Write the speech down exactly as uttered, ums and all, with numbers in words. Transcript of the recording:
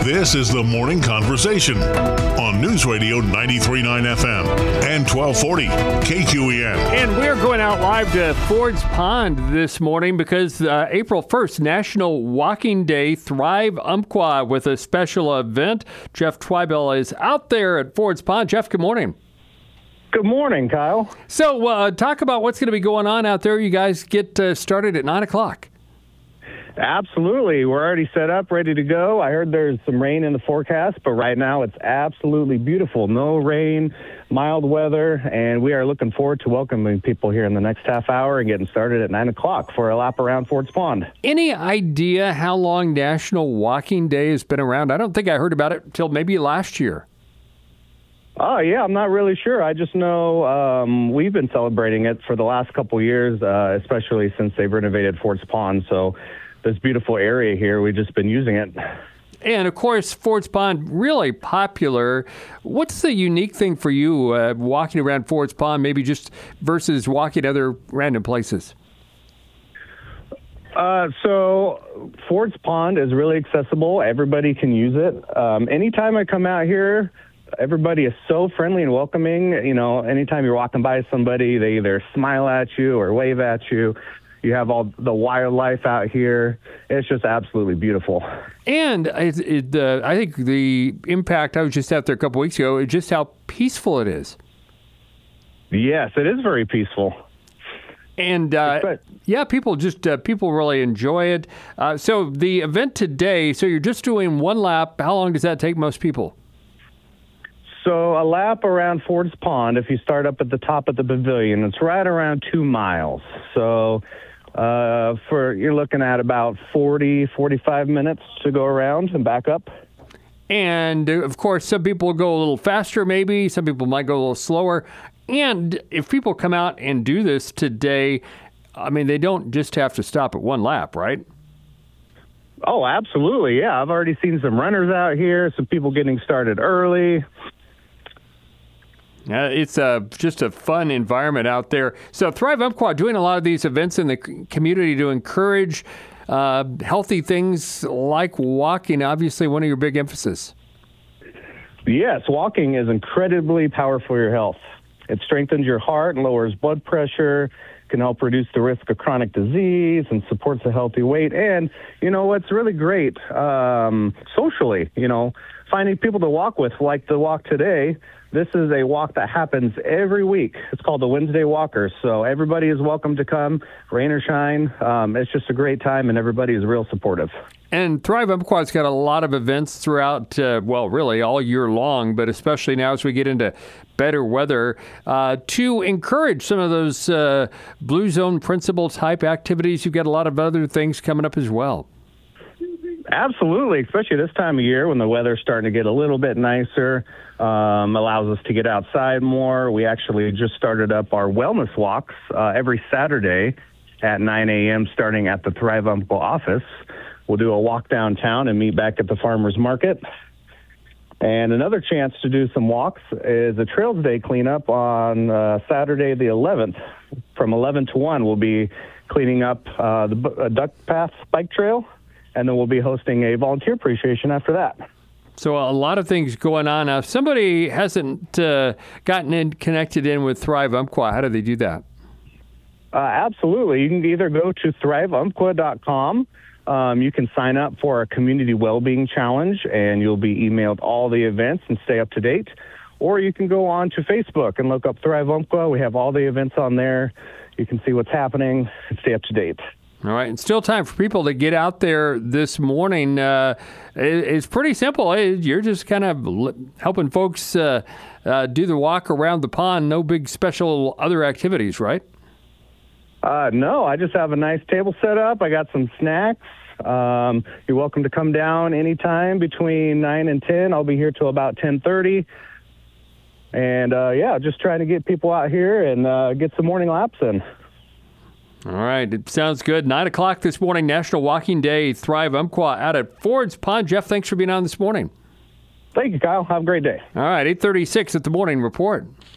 This is the Morning Conversation on News Radio ninety-three point nine F M and twelve forty K Q E N. And we're going out live to Ford's Pond this morning because uh, April first, National Walking Day, Thrive Umpqua with a special event. Jeff Twibell is out there at Ford's Pond. Jeff, good morning. Good morning, Kyle. So uh, talk about what's going to be going on out there. You guys get uh, started at nine o'clock. Absolutely. We're already set up, ready to go. I heard there's some rain in the forecast, but right now it's absolutely beautiful. No rain, mild weather, and we are looking forward to welcoming people here in the next half hour and getting started at nine o'clock for a lap around Ford's Pond. Any idea how long National Walking Day has been around? I don't think I heard about it until maybe last year. Oh, yeah, I'm not really sure. I just know um, we've been celebrating it for the last couple years, uh, especially since they've renovated Ford's Pond. So this beautiful area here, we've just been using it. And, of course, Ford's Pond, really popular. What's the unique thing for you uh, walking around Ford's Pond, maybe just versus walking other random places? Uh, so Ford's Pond is really accessible. Everybody can use it. Um, anytime I come out here, everybody is so friendly and welcoming. You know, anytime you're walking by somebody, they either smile at you or wave at you. You have all the wildlife out here. It's just absolutely beautiful. And it, it, uh, I think the impact, I was just out there a couple weeks ago, is just how peaceful it is. Yes, it is very peaceful. And, uh, yeah, people just, uh, people really enjoy it. Uh, so the event today, so you're just doing one lap. How long does that take most people? So a lap around Ford's Pond, if you start up at the top of the pavilion, it's right around two miles. So uh, for you're looking at about forty, forty-five minutes to go around and back up. And, of course, some people go a little faster maybe. Some people might go a little slower. And if people come out and do this today, I mean, they don't just have to stop at one lap, right? Oh, absolutely. Yeah, I've already seen some runners out here, some people getting started early. Uh, it's uh, just a fun environment out there. So Thrive Umpqua doing a lot of these events in the community to encourage uh, healthy things like walking, obviously one of your big emphasis. Yes, walking is incredibly powerful for your health. It strengthens your heart and lowers blood pressure, can help reduce the risk of chronic disease and supports a healthy weight. And, you know, what's really great um, socially, you know, finding people to walk with, like the walk today. This is a walk that happens every week. It's called the Wednesday Walkers. So everybody is welcome to come, rain or shine. Um, it's just a great time, and everybody is real supportive. And Thrive Umpqua's got a lot of events throughout, uh, well, really all year long, but especially now as we get into better weather, uh, to encourage some of those uh, Blue Zone Principle type activities. You've got a lot of other things coming up as well. Absolutely, especially this time of year when the weather's starting to get a little bit nicer, um, allows us to get outside more. We actually just started up our wellness walks uh, every Saturday at nine a.m. starting at the Thrive Umpqua office. We'll do a walk downtown and meet back at the farmer's market. And another chance to do some walks is a Trails Day cleanup on uh, Saturday the eleventh. From eleven to one, we'll be cleaning up uh, the uh, Duck Path Bike Trail. And then we'll be hosting a volunteer appreciation after that. So a lot of things going on. Now, if somebody hasn't uh, gotten in, connected in with Thrive Umpqua, how do they do that? Uh, absolutely. You can either go to thrive umpqua dot com. Um, you can sign up for our Community Wellbeing Challenge, and you'll be emailed all the events and stay up to date. Or you can go on to Facebook and look up Thrive Umpqua. We have all the events on there. You can see what's happening and stay up to date. All right, and still time for people to get out there this morning. Uh, it, it's pretty simple. It, you're just kind of helping folks uh, uh, do the walk around the pond. No big special other activities, right? Uh, no, I just have a nice table set up. I got some snacks. Um, you're welcome to come down anytime between nine and ten. I'll be here till about ten thirty. And, uh, yeah, just trying to get people out here and uh, get some morning laps in. All right, it sounds good. Nine o'clock this morning, National Walking Day, Thrive Umpqua out at Ford's Pond. Jeff, thanks for being on this morning. Thank you, Kyle. Have a great day. All right, eight thirty-six at the Morning Report.